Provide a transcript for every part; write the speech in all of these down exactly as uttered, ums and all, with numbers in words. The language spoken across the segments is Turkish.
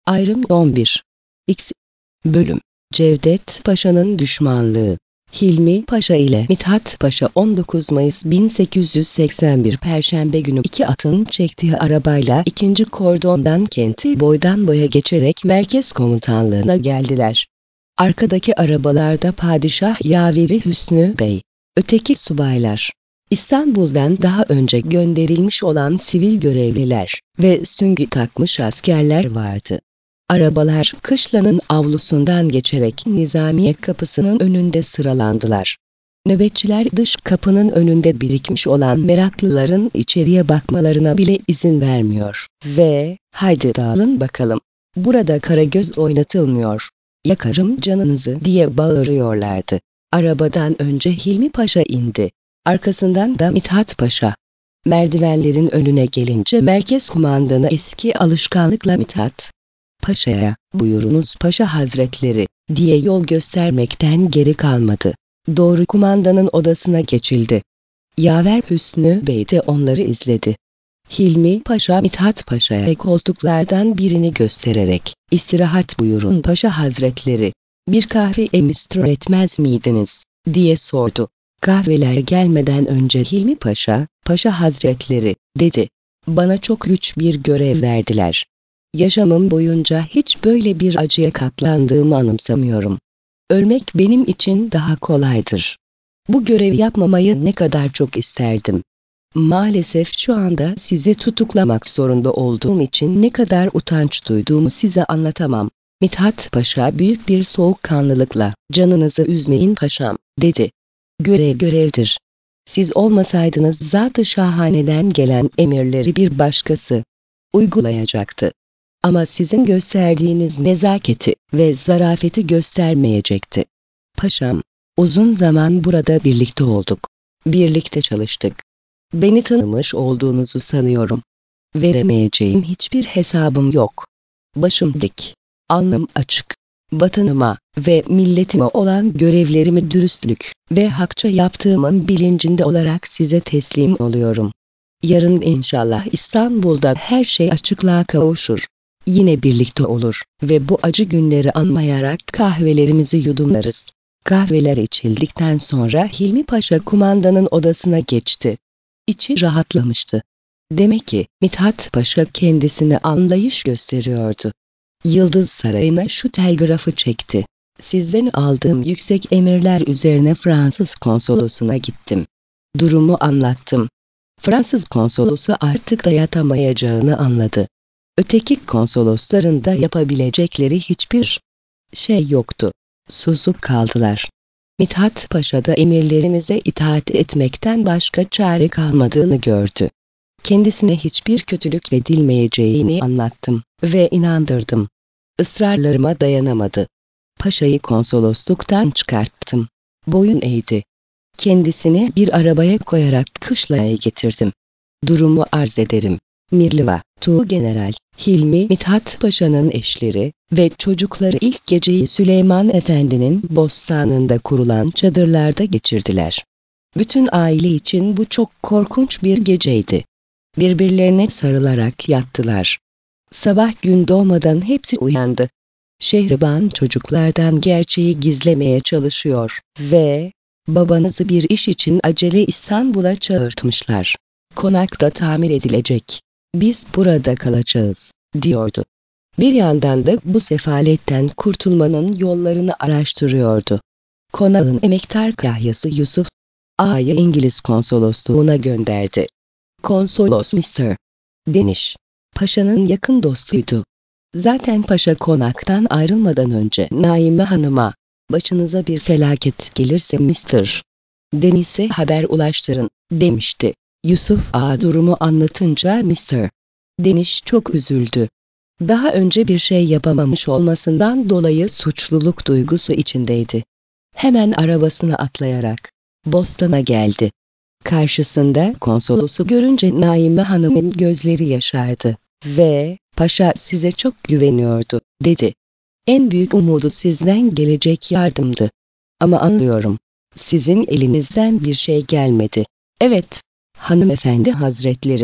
Ayrım on bir. X. Bölüm. Cevdet Paşa'nın düşmanlığı. Hilmi Paşa ile Mithat Paşa on dokuz Mayıs bin sekiz yüz seksen bir Perşembe günü iki atın çektiği arabayla ikinci kordondan kenti boydan boya geçerek merkez komutanlığına geldiler. Arkadaki arabalarda Padişah Yaveri Hüsnü Bey, öteki subaylar, İstanbul'dan daha önce gönderilmiş olan sivil görevliler ve süngü takmış askerler vardı. Arabalar kışlanın avlusundan geçerek Nizamiye kapısının önünde sıralandılar. Nöbetçiler dış kapının önünde birikmiş olan meraklıların içeriye bakmalarına bile izin vermiyor ve "Haydi dağılın bakalım, burada Karagöz oynatılmıyor, yakarım canınızı" diye bağırıyorlardı. Arabadan önce Hilmi Paşa indi. Arkasından da Mithat Paşa. Merdivenlerin önüne gelince merkez kumandanı eski alışkanlıkla Mithat Paşa'ya "Buyurunuz Paşa Hazretleri" diye yol göstermekten geri kalmadı. Doğru kumandanın odasına geçildi. Yaver Hüsnü Bey de onları izledi. Hilmi Paşa Mithat Paşa'ya koltuklardan birini göstererek "İstirahat buyurun Paşa Hazretleri, bir kahve emistir etmez miydiniz?" diye sordu. Kahveler gelmeden önce Hilmi Paşa, "Paşa Hazretleri" dedi, "bana çok güç bir görev verdiler. Yaşamım boyunca hiç böyle bir acıya katlandığımı anımsamıyorum. Ölmek benim için daha kolaydır. Bu görevi yapmamayı ne kadar çok isterdim. Maalesef şu anda sizi tutuklamak zorunda olduğum için ne kadar utanç duyduğumu size anlatamam." Mithat Paşa büyük bir soğukkanlılıkla "Canınızı üzmeyin paşam" dedi. "Görev görevdir. Siz olmasaydınız Zat-ı Şahane'den gelen emirleri bir başkası uygulayacaktı. Ama sizin gösterdiğiniz nezaketi ve zarafeti göstermeyecekti. Paşam, uzun zaman burada birlikte olduk. Birlikte çalıştık. Beni tanımış olduğunuzu sanıyorum. Veremeyeceğim hiçbir hesabım yok. Başım dik, alnım açık. Vatanıma ve milletime olan görevlerimi dürüstlük ve hakça yaptığımın bilincinde olarak size teslim oluyorum. Yarın inşallah İstanbul'da her şey açıklığa kavuşur. Yine birlikte olur ve bu acı günleri anmayarak kahvelerimizi yudumlarız." Kahveler içildikten sonra Hilmi Paşa kumandanın odasına geçti. İçi rahatlamıştı. Demek ki Mithat Paşa kendisine anlayış gösteriyordu. Yıldız Sarayı'na şu telgrafı çekti: "Sizden aldığım yüksek emirler üzerine Fransız konsolosuna gittim. Durumu anlattım. Fransız konsolosu artık dayatamayacağını anladı. Öteki konsolosların da yapabilecekleri hiçbir şey yoktu. Susup kaldılar. Mithat Paşa da emirlerinize itaat etmekten başka çare kalmadığını gördü. Kendisine hiçbir kötülük edilmeyeceğini anlattım ve inandırdım. Israrlarıma dayanamadı. Paşayı konsolosluktan çıkarttım. Boyun eğdi. Kendisini bir arabaya koyarak kışlaya getirdim. Durumu arz ederim. Mirliva, Tuğgeneral, Hilmi Mithat Paşa'nın eşleri ve çocukları ilk geceyi Süleyman Efendi'nin bostanında kurulan çadırlarda geçirdiler. Bütün aile için bu çok korkunç bir geceydi. Birbirlerine sarılarak yattılar. Sabah gün doğmadan hepsi uyandı. Şehriban çocuklardan gerçeği gizlemeye çalışıyor ve "Babanızı bir iş için acele İstanbul'a çağırtmışlar. Konakta tamir edilecek. Biz burada kalacağız" diyordu. Bir yandan da bu sefaletten kurtulmanın yollarını araştırıyordu. Konağın emektar kahyası Yusuf Ağa'yı İngiliz konsolosluğuna gönderdi. Konsolos mister Deniş, Paşa'nın yakın dostuydu. Zaten Paşa konaktan ayrılmadan önce Naime Hanım'a "Başınıza bir felaket gelirse mister Deniz'e haber ulaştırın" demişti. Yusuf Ağa durumu anlatınca mister Deniş çok üzüldü. Daha önce bir şey yapamamış olmasından dolayı suçluluk duygusu içindeydi. Hemen arabasına atlayarak Boston'a geldi. Karşısında konsolosu görünce Naime Hanım'ın gözleri yaşardı ve "Paşa size çok güveniyordu" dedi. "En büyük umudu sizden gelecek yardımdı. Ama anlıyorum, sizin elinizden bir şey gelmedi." "Evet, hanımefendi hazretleri,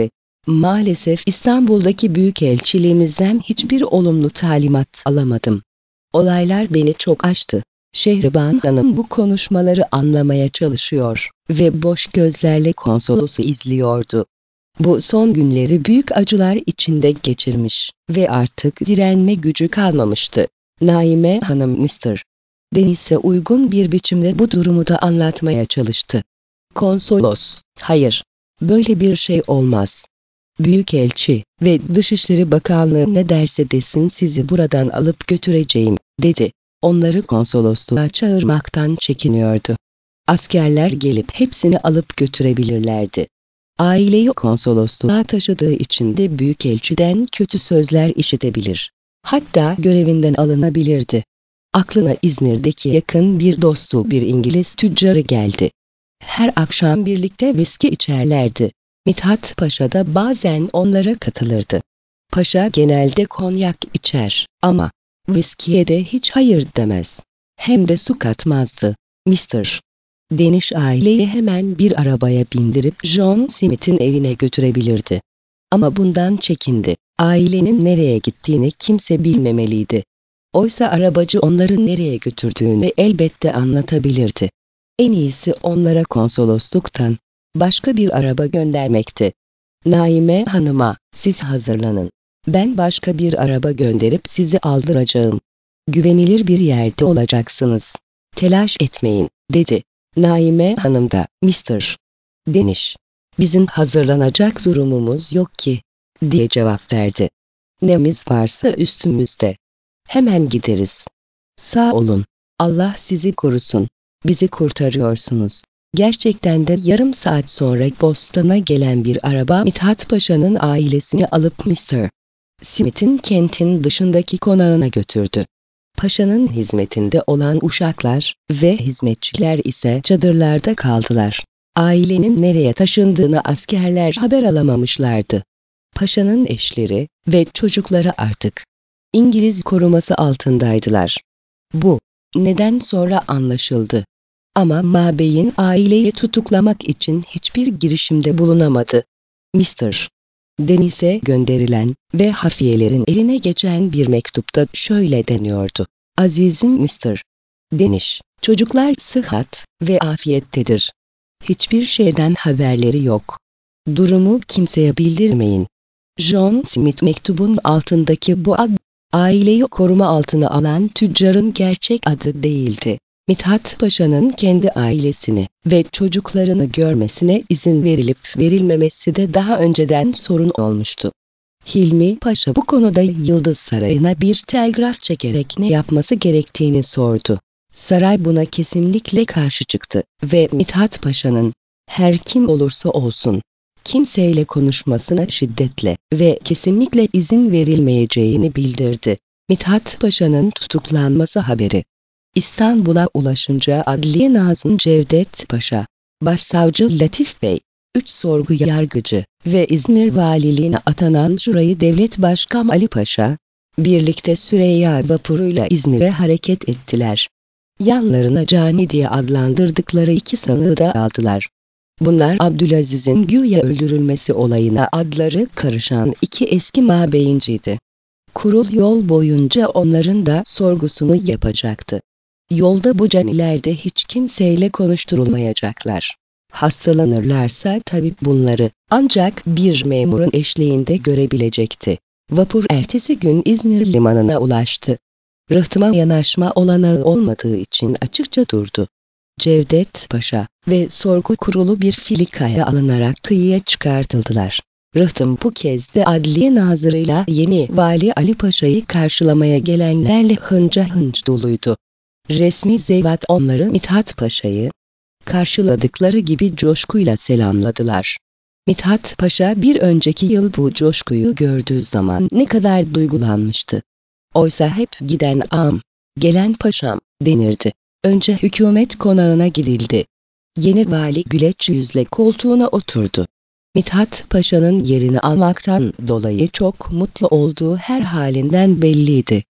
Maalesef İstanbul'daki büyükelçiliğimizden hiçbir olumlu talimat alamadım. Olaylar beni çok aştı. Şehriban Hanım bu konuşmaları anlamaya çalışıyor ve boş gözlerle konsolosu izliyordu. Bu son günleri büyük acılar içinde geçirmiş ve artık direnme gücü kalmamıştı. Naime Hanım mister Deniz'e uygun bir biçimde bu durumu da anlatmaya çalıştı. Konsolos, hayır, böyle bir şey olmaz. Büyükelçi ve Dışişleri Bakanlığı ne derse desin sizi buradan alıp götüreceğim, dedi. Onları konsolosluğa çağırmaktan çekiniyordu. Askerler gelip hepsini alıp götürebilirlerdi. Aileyi konsolosluğa taşıdığı için de büyükelçiden kötü sözler işitebilir. Hatta görevinden alınabilirdi. Aklına İzmir'deki yakın bir dostu bir İngiliz tüccarı geldi. Her akşam birlikte viski içerlerdi. Mithat Paşa da bazen onlara katılırdı. Paşa genelde konyak içer ama viskiye de hiç hayır demez. Hem de su katmazdı. mister Deniş aileyi hemen bir arabaya bindirip John Smith'in evine götürebilirdi. Ama bundan çekindi. Ailenin nereye gittiğini kimse bilmemeliydi. Oysa arabacı onları nereye götürdüğünü elbette anlatabilirdi. En iyisi onlara konsolosluktan başka bir araba göndermekti. Naime Hanım'a, siz hazırlanın. Ben başka bir araba gönderip sizi aldıracağım. Güvenilir bir yerde olacaksınız. Telaş etmeyin, dedi. Naime Hanım da, mister Deniş, bizim hazırlanacak durumumuz yok ki, diye cevap verdi. Nemiz varsa üstümüzde. Hemen gideriz. Sağ olun. Allah sizi korusun. Bizi kurtarıyorsunuz. Gerçekten de yarım saat sonra Boston'a gelen bir araba Mithat Paşa'nın ailesini alıp mister Smith'in kentin dışındaki konağına götürdü. Paşa'nın hizmetinde olan uşaklar ve hizmetçiler ise çadırlarda kaldılar. Ailenin nereye taşındığını askerler haber alamamışlardı. Paşa'nın eşleri ve çocukları artık İngiliz koruması altındaydılar. Bu neden sonra anlaşıldı. Ama Mabey'in aileyi tutuklamak için hiçbir girişimde bulunamadı. mister Deniz'e gönderilen ve hafiyelerin eline geçen bir mektupta şöyle deniyordu. Azizim mister Deniz, çocuklar sıhhat ve afiyettedir. Hiçbir şeyden haberleri yok. Durumu kimseye bildirmeyin. John Smith mektubun altındaki bu ad, aileyi koruma altına alan tüccarın gerçek adı değildi. Mithat Paşa'nın kendi ailesini ve çocuklarını görmesine izin verilip verilmemesi de daha önceden sorun olmuştu. Hilmi Paşa bu konuda Yıldız Sarayı'na bir telgraf çekerek ne yapması gerektiğini sordu. Saray buna kesinlikle karşı çıktı ve Mithat Paşa'nın her kim olursa olsun kimseyle konuşmasına şiddetle ve kesinlikle izin verilmeyeceğini bildirdi. Mithat Paşa'nın tutuklanması haberi İstanbul'a ulaşınca Adliye Nazım Cevdet Paşa, Başsavcı Latif Bey, üç sorgu yargıcı ve İzmir Valiliğine atanan Jurayı Devlet Başkan Ali Paşa, birlikte Süreyya vapuruyla İzmir'e hareket ettiler. Yanlarına Cani diye adlandırdıkları iki sanığı da aldılar. Bunlar Abdülaziz'in güya öldürülmesi olayına adları karışan iki eski mabeyinciydi. Kurul yol boyunca onların da sorgusunu yapacaktı. Yolda bu caniler de hiç kimseyle konuşturulmayacaklar. Hastalanırlarsa tabip bunları ancak bir memurun eşliğinde görebilecekti. Vapur ertesi gün İzmir limanına ulaştı. Rıhtıma yanaşma olanağı olmadığı için açıkça durdu. Cevdet Paşa ve sorgu kurulu bir filikaya alınarak kıyıya çıkartıldılar. Rıhtım bu kez de Adliye Nazırı'yla yeni Vali Ali Paşa'yı karşılamaya gelenlerle hınca hınç doluydu. Resmi zevat onları Mithat Paşa'yı karşıladıkları gibi coşkuyla selamladılar. Mithat Paşa bir önceki yıl bu coşkuyu gördüğü zaman ne kadar duygulanmıştı. Oysa hep giden ağam, gelen paşam denirdi. Önce hükümet konağına gidildi. Yeni vali güleç yüzle koltuğuna oturdu. Mithat Paşa'nın yerini almaktan dolayı çok mutlu olduğu her halinden belliydi.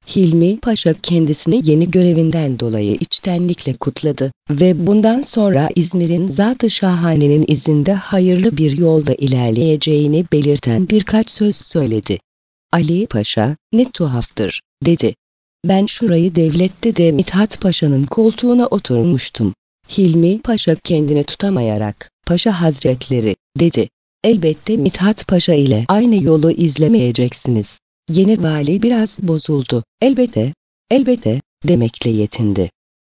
Hilmi Paşa kendisini yeni görevinden dolayı içtenlikle kutladı ve bundan sonra İzmir'in Zat-ı Şahane'nin izinde hayırlı bir yolda ilerleyeceğini belirten birkaç söz söyledi. Ali Paşa, "Ne tuhaftır," dedi. "Ben şurayı devlette de Mithat Paşa'nın koltuğuna oturmuştum." Hilmi Paşa kendini tutamayarak, "Paşa Hazretleri," dedi. "Elbette Mithat Paşa ile aynı yolu izlemeyeceksiniz." Yeni vali biraz bozuldu. "Elbette, elbette," demekle yetindi.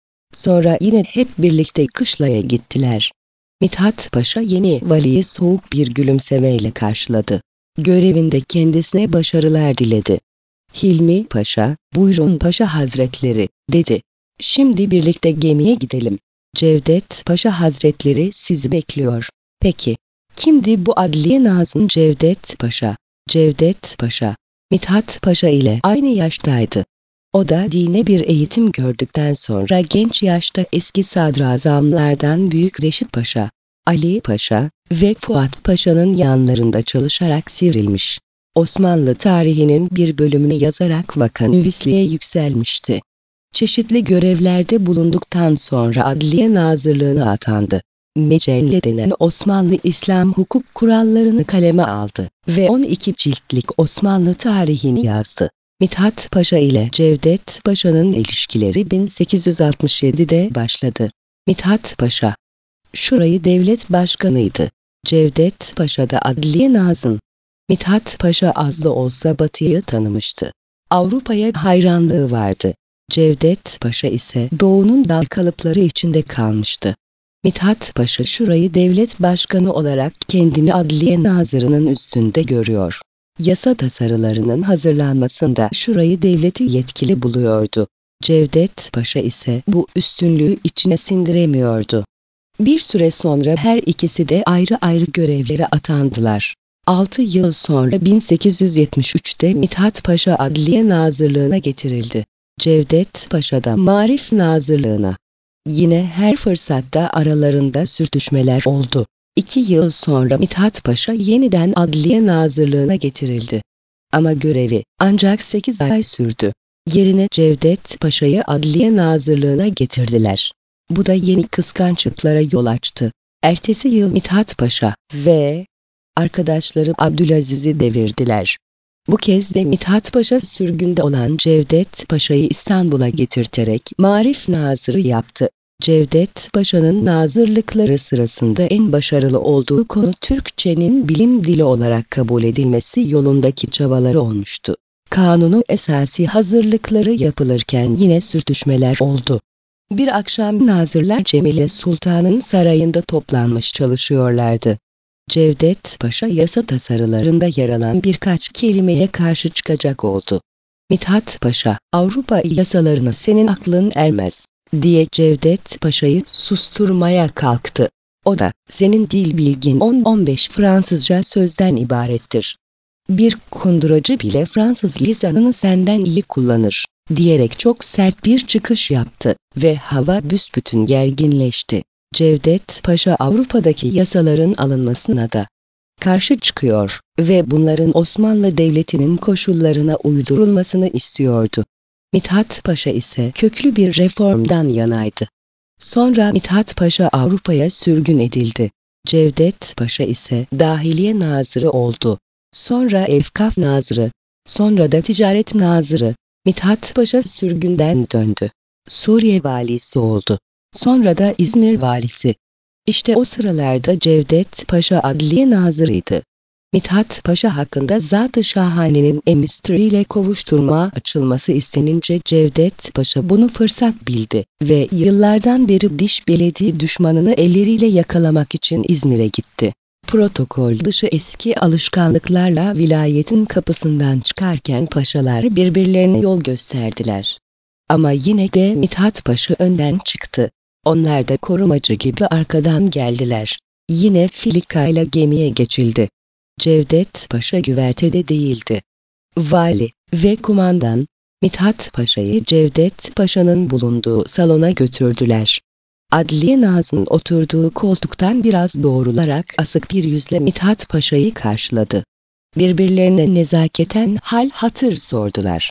Sonra yine hep birlikte kışlaya gittiler. Mithat Paşa yeni valiyi soğuk bir gülümsemeyle karşıladı. Görevinde kendisine başarılar diledi. Hilmi Paşa, "Buyurun Paşa Hazretleri," dedi. "Şimdi birlikte gemiye gidelim. Cevdet Paşa Hazretleri sizi bekliyor." "Peki, kimdi bu Adliye Nazım Cevdet Paşa?" "Cevdet Paşa, Mithat Paşa ile aynı yaştaydı. O da dine bir eğitim gördükten sonra genç yaşta eski sadrazamlardan Büyük Reşit Paşa, Ali Paşa ve Fuat Paşa'nın yanlarında çalışarak sivrilmiş. Osmanlı tarihinin bir bölümünü yazarak vakanüvisliğe yükselmişti. Çeşitli görevlerde bulunduktan sonra Adliye Nazırlığına atandı. Mecelle denen Osmanlı İslam hukuk kurallarını kaleme aldı ve on iki ciltlik Osmanlı tarihini yazdı. Mithat Paşa ile Cevdet Paşa'nın ilişkileri bin sekiz yüz altmış yedi'de başladı. Mithat Paşa, şurayı devlet başkanıydı. Cevdet Paşa da Adliye Nazım. Mithat Paşa az da olsa Batı'yı tanımıştı. Avrupa'ya hayranlığı vardı. Cevdet Paşa ise Doğu'nun dar kalıpları içinde kalmıştı. Mithat Paşa şurayı devlet başkanı olarak kendini Adliye Nazırı'nın üstünde görüyor. Yasa tasarılarının hazırlanmasında şurayı devleti yetkili buluyordu. Cevdet Paşa ise bu üstünlüğü içine sindiremiyordu. Bir süre sonra her ikisi de ayrı ayrı görevlere atandılar. altı yıl sonra bin sekiz yüz yetmiş üç'te Mithat Paşa Adliye Nazırlığına getirildi. Cevdet Paşa da Marif Nazırlığına. Yine her fırsatta aralarında sürtüşmeler oldu. İki yıl sonra Mithat Paşa yeniden Adliye Nazırlığına getirildi. Ama görevi ancak sekiz ay sürdü. Yerine Cevdet Paşa'yı Adliye Nazırlığına getirdiler. Bu da yeni kıskançlıklara yol açtı. Ertesi yıl Mithat Paşa ve arkadaşları Abdülaziz'i devirdiler. Bu kez de Mithat Paşa sürgünde olan Cevdet Paşa'yı İstanbul'a getirterek Marif Nazırı yaptı. Cevdet Paşa'nın nazırlıkları sırasında en başarılı olduğu konu Türkçenin bilim dili olarak kabul edilmesi yolundaki çabaları olmuştu. Kanunu esası hazırlıkları yapılırken yine sürtüşmeler oldu. Bir akşam nazırlar Cemile Sultan'ın sarayında toplanmış çalışıyorlardı. Cevdet Paşa yasa tasarılarında yer alan birkaç kelimeye karşı çıkacak oldu. Mithat Paşa, "Avrupa yasalarına senin aklın ermez," diye Cevdet Paşa'yı susturmaya kalktı. O da, "Senin dil bilgin on on beş Fransızca sözden ibarettir. Bir kunduracı bile Fransız lisanını senden iyi kullanır," diyerek çok sert bir çıkış yaptı ve hava büsbütün gerginleşti. Cevdet Paşa Avrupa'daki yasaların alınmasına da karşı çıkıyor ve bunların Osmanlı Devleti'nin koşullarına uydurulmasını istiyordu. Mithat Paşa ise köklü bir reformdan yanaydı. Sonra Mithat Paşa Avrupa'ya sürgün edildi. Cevdet Paşa ise Dahiliye Nazırı oldu. Sonra Efkaf Nazırı, sonra da Ticaret Nazırı. Mithat Paşa sürgünden döndü. Suriye valisi oldu. Sonra da İzmir valisi. İşte o sıralarda Cevdet Paşa Adliye Nazırıydı. Mithat Paşa hakkında Zat-ı Şahane'nin emriyle kovuşturma açılması istenince Cevdet Paşa bunu fırsat bildi ve yıllardan beri diş belediği düşmanını elleriyle yakalamak için İzmir'e gitti. Protokol dışı eski alışkanlıklarla vilayetin kapısından çıkarken paşalar birbirlerine yol gösterdiler. Ama yine de Mithat Paşa önden çıktı. Onlar da korumacı gibi arkadan geldiler. Yine filikayla gemiye geçildi. Cevdet Paşa güvertede değildi. Vali ve kumandan Mithat Paşa'yı Cevdet Paşa'nın bulunduğu salona götürdüler. Adliye Nazım'ın oturduğu koltuktan biraz doğrularak asık bir yüzle Mithat Paşa'yı karşıladı. Birbirlerine nezaketen hal hatır sordular.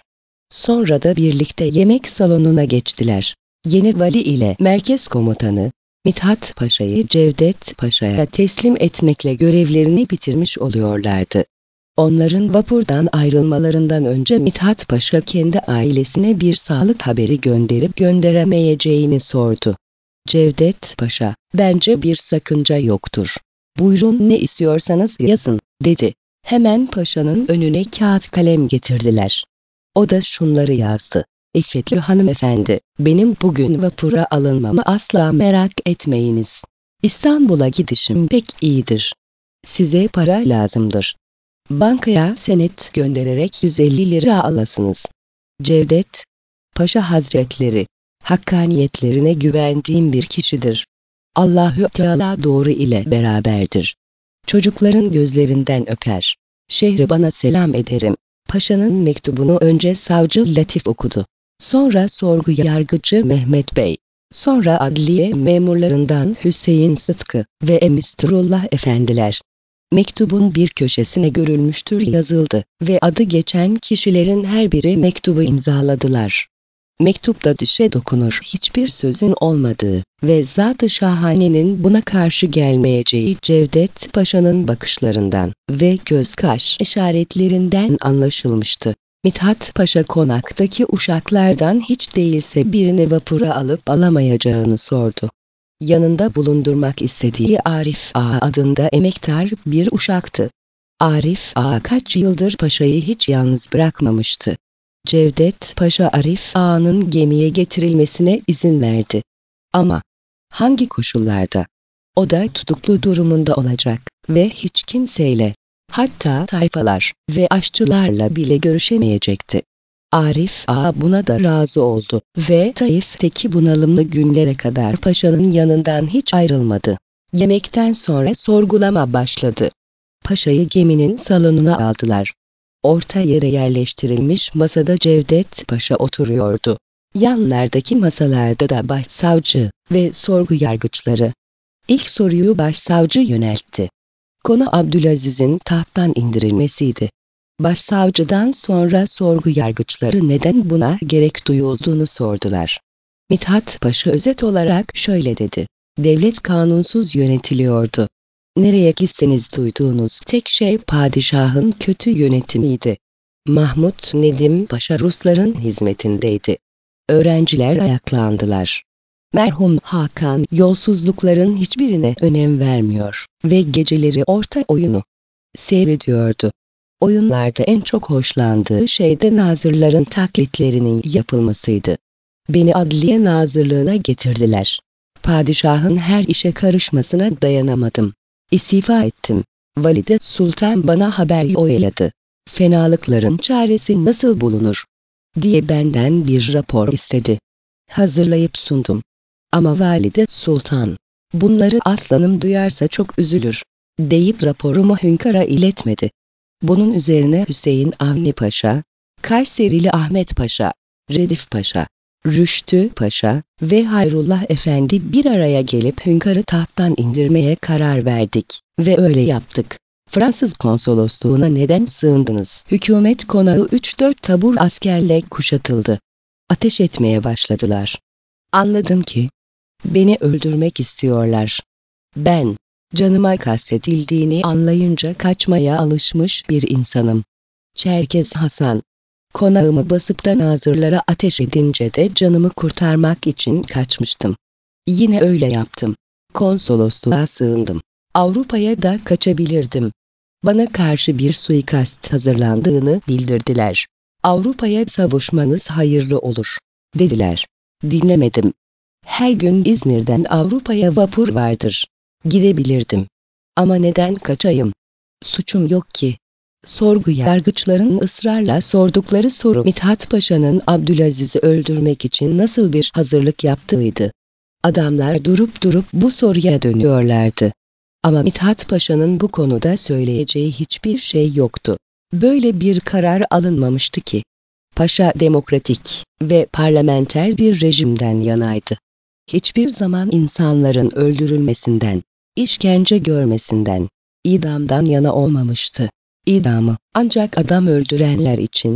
Sonra da birlikte yemek salonuna geçtiler. Yeni vali ile merkez komutanı, Mithat Paşa'yı Cevdet Paşa'ya teslim etmekle görevlerini bitirmiş oluyorlardı. Onların vapurdan ayrılmalarından önce Mithat Paşa kendi ailesine bir sağlık haberi gönderip gönderemeyeceğini sordu. Cevdet Paşa, bence bir sakınca yoktur. Buyurun ne istiyorsanız yazın, dedi. Hemen paşanın önüne kağıt kalem getirdiler. O da şunları yazdı. İffetli hanımefendi, benim bugün vapura alınmamı asla merak etmeyiniz. İstanbul'a gidişim pek iyidir. Size para lazımdır. Bankaya senet göndererek yüz elli lira alasınız. Cevdet Paşa Hazretleri, hakkaniyetlerine güvendiğim bir kişidir. Allahü Teala doğru ile beraberdir. Çocukların gözlerinden öper. Şehre bana selam ederim. Paşanın mektubunu önce savcı Latif okudu. Sonra sorgu yargıcı Mehmet Bey. Sonra adliye memurlarından Hüseyin Sıtkı ve Emisturullah efendiler. Mektubun bir köşesine görülmüştür yazıldı ve adı geçen kişilerin her biri mektubu imzaladılar. Mektupta dişe dokunur hiçbir sözün olmadığı ve Zat-ı Şahane'nin buna karşı gelmeyeceği Cevdet Paşa'nın bakışlarından ve göz kaş işaretlerinden anlaşılmıştı. Mithat Paşa konaktaki uşaklardan hiç değilse birini vapura alıp alamayacağını sordu. Yanında bulundurmak istediği Arif Ağa adında emektar bir uşaktı. Arif Ağa kaç yıldır paşayı hiç yalnız bırakmamıştı. Cevdet Paşa Arif Ağa'nın gemiye getirilmesine izin verdi. Ama hangi koşullarda? O da tutuklu durumunda olacak ve hiç kimseyle, hatta tayfalar ve aşçılarla bile görüşemeyecekti. Arif Ağa buna da razı oldu ve Taif'teki bunalımlı günlere kadar paşanın yanından hiç ayrılmadı. Yemekten sonra sorgulama başladı. Paşayı geminin salonuna aldılar. Orta yere yerleştirilmiş masada Cevdet Paşa oturuyordu. Yanlardaki masalarda da başsavcı ve sorgu yargıçları. İlk soruyu başsavcı yöneltti. Konu Abdülaziz'in tahttan indirilmesiydi. Başsavcıdan sonra sorgu yargıçları neden buna gerek duyulduğunu sordular. Mithat Paşa özet olarak şöyle dedi. Devlet kanunsuz yönetiliyordu. Nereye gitseniz duyduğunuz tek şey padişahın kötü yönetimiydi. Mahmut Nedim Paşa Rusların hizmetindeydi. Öğrenciler ayaklandılar. Merhum Hakan yolsuzlukların hiçbirine önem vermiyor ve geceleri orta oyunu seyrediyordu. Oyunlarda en çok hoşlandığı şey de nazırların taklitlerinin yapılmasıydı. Beni adliye nazırlığına getirdiler. Padişahın her işe karışmasına dayanamadım. İstifa ettim. Valide Sultan bana haber yolladı. Fenalıkların çaresi nasıl bulunur diye benden bir rapor istedi. Hazırlayıp sundum. Ama Valide Sultan, bunları aslanım duyarsa çok üzülür deyip raporumu hünkâra iletmedi. Bunun üzerine Hüseyin Avni Paşa, Kayserili Ahmet Paşa, Redif Paşa, Rüştü Paşa ve Hayrullah Efendi bir araya gelip hünkârı tahttan indirmeye karar verdik ve öyle yaptık. Fransız konsolosluğuna neden sığındınız? Hükümet konağı üç dört tabur askerle kuşatıldı. Ateş etmeye başladılar. Anladım ki beni öldürmek istiyorlar. Ben, canıma kastedildiğini anlayınca kaçmaya alışmış bir insanım. Çerkez Hasan, konağımı basıp da nazırlara ateş edince de canımı kurtarmak için kaçmıştım. Yine öyle yaptım. Konsolosluğa sığındım. Avrupa'ya da kaçabilirdim. Bana karşı bir suikast hazırlandığını bildirdiler. Avrupa'ya savuşmanız hayırlı olur, dediler. Dinlemedim. Her gün İzmir'den Avrupa'ya vapur vardır. Gidebilirdim. Ama neden kaçayım? Suçum yok ki. Sorgu yargıçların ısrarla sordukları soru Mithat Paşa'nın Abdülaziz'i öldürmek için nasıl bir hazırlık yaptığıydı. Adamlar durup durup bu soruya dönüyorlardı. Ama Mithat Paşa'nın bu konuda söyleyeceği hiçbir şey yoktu. Böyle bir karar alınmamıştı ki. Paşa demokratik ve parlamenter bir rejimden yanaydı. Hiçbir zaman insanların öldürülmesinden, işkence görmesinden, idamdan yana olmamıştı. İdamı ancak adam öldürenler için,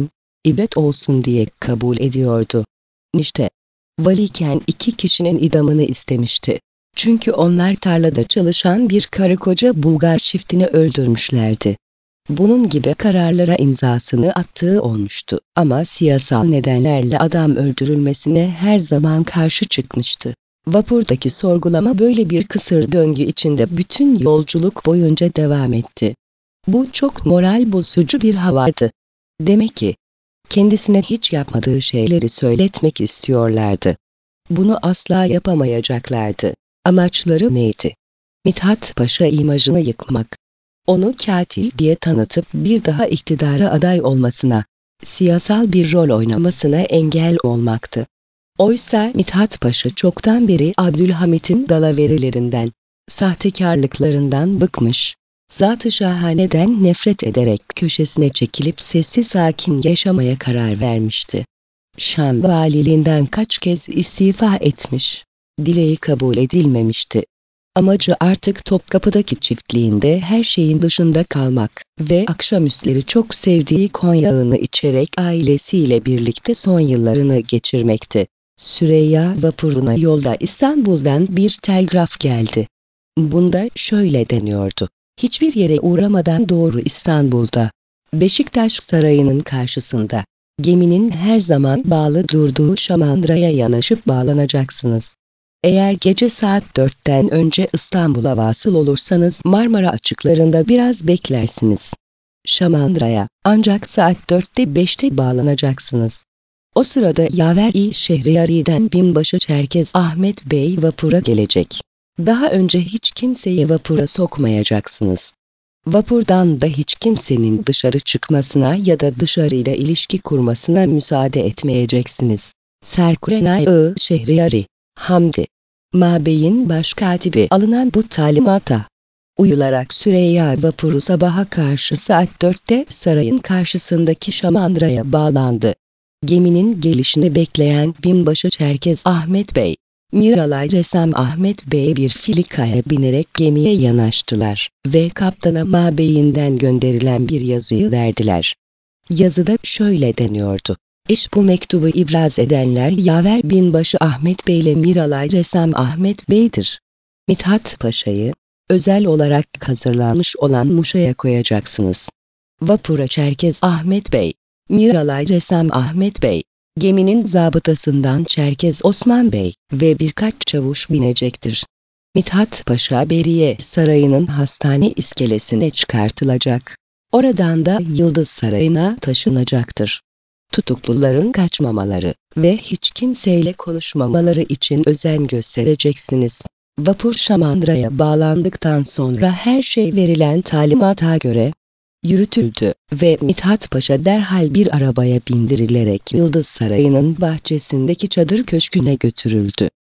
ibret olsun diye kabul ediyordu. İşte, valiyken iki kişinin idamını istemişti. Çünkü onlar tarlada çalışan bir karı koca Bulgar çiftini öldürmüşlerdi. Bunun gibi kararlara imzasını attığı olmuştu ama siyasal nedenlerle adam öldürülmesine her zaman karşı çıkmıştı. Vapurdaki sorgulama böyle bir kısır döngü içinde bütün yolculuk boyunca devam etti. Bu çok moral bozucu bir havaydı. Demek ki, kendisine hiç yapmadığı şeyleri söyletmek istiyorlardı. Bunu asla yapamayacaklardı. Amaçları neydi? Mithat Paşa imajını yıkmak. Onu katil diye tanıtıp bir daha iktidara aday olmasına, siyasal bir rol oynamasına engel olmaktı. Oysa Mithat Paşa çoktan beri Abdülhamit'in dalaverilerinden, sahtekarlıklarından bıkmış, zat-ı şahaneden nefret ederek köşesine çekilip sessiz sakin yaşamaya karar vermişti. Şam valiliğinden kaç kez istifa etmiş, dileği kabul edilmemişti. Amacı artık Topkapı'daki çiftliğinde her şeyin dışında kalmak ve akşamüstleri çok sevdiği konyağını içerek ailesiyle birlikte son yıllarını geçirmekti. Süreyya vapuruna yolda İstanbul'dan bir telgraf geldi. Bunda şöyle deniyordu: hiçbir yere uğramadan doğru İstanbul'da, Beşiktaş Sarayı'nın karşısında, geminin her zaman bağlı durduğu Şamandıra'ya yanaşıp bağlanacaksınız. Eğer gece saat dörtten önce İstanbul'a vasıl olursanız Marmara açıklarında biraz beklersiniz. Şamandıra'ya ancak saat dörtte beşte bağlanacaksınız. O sırada Yaver-i Şehriyari'den binbaşı Çerkez Ahmet Bey vapura gelecek. Daha önce hiç kimseyi vapura sokmayacaksınız. Vapurdan da hiç kimsenin dışarı çıkmasına ya da dışarıyla ilişki kurmasına müsaade etmeyeceksiniz. Serkurenay-ı Şehriyari, Hamdi Mabey'in başkatibi alınan bu talimata uyularak Süreyya vapuru sabaha karşı saat dörtte sarayın karşısındaki Şamandıra'ya bağlandı. Geminin gelişini bekleyen binbaşı Çerkez Ahmet Bey, Miralay Resam Ahmet Bey bir filikaya binerek gemiye yanaştılar ve kaptana Mabey'inden gönderilen bir yazıyı verdiler. Yazıda şöyle deniyordu: İş bu mektubu ibraz edenler Yaver binbaşı Ahmet Bey ile Miralay Resam Ahmet Bey'dir. Mithat Paşa'yı özel olarak hazırlanmış olan muşaya koyacaksınız. Vapura Çerkez Ahmet Bey, Miralay Resam Ahmet Bey, geminin zabıtasından Çerkez Osman Bey ve birkaç çavuş binecektir. Mithat Paşa Beriye Sarayı'nın hastane iskelesine çıkartılacak. Oradan da Yıldız Sarayı'na taşınacaktır. Tutukluların kaçmamaları ve hiç kimseyle konuşmamaları için özen göstereceksiniz. Vapur Şamandıra'ya bağlandıktan sonra her şey verilen talimata göre yürütüldü ve Mithat Paşa derhal bir arabaya bindirilerek Yıldız Sarayı'nın bahçesindeki çadır köşküne götürüldü.